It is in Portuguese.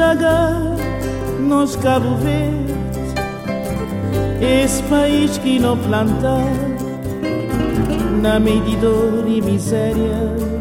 chaga nos Cabo Verde, esse país que não planta na meio de dor e miséria.